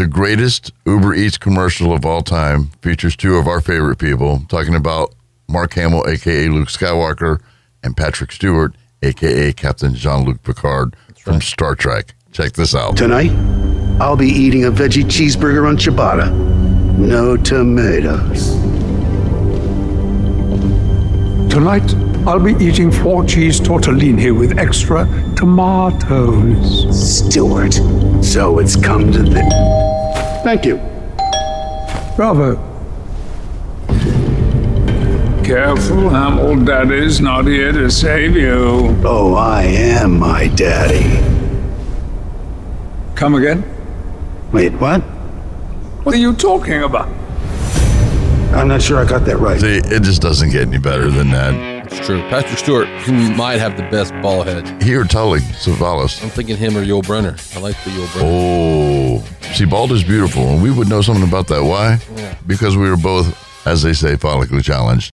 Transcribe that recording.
The greatest Uber Eats commercial of all time features two of our favorite people, talking about Mark Hamill, a.k.a. Luke Skywalker, and Patrick Stewart, a.k.a. Captain Jean-Luc Picard from Star Trek. Check this out. Tonight, I'll be eating a veggie cheeseburger on ciabatta. No tomatoes. Tonight, I'll be eating 4-cheese tortellini with extra tomatoes. Stewart, so it's come to this. Thank you. Bravo. Careful, Hamill. Daddy's not here to save you. Oh, I am my daddy. Come again? Wait, what? What are you talking about? I'm not sure I got that right. See, it just doesn't get any better than that. It's true. Patrick Stewart, he might have the best ball head. He or Tully Savalas. I'm thinking him or Yul Brynner. I like the Yul Brynner. Oh, see, bald is beautiful, and we would know something about that. Why? Yeah. Because we were both, as they say, follically challenged.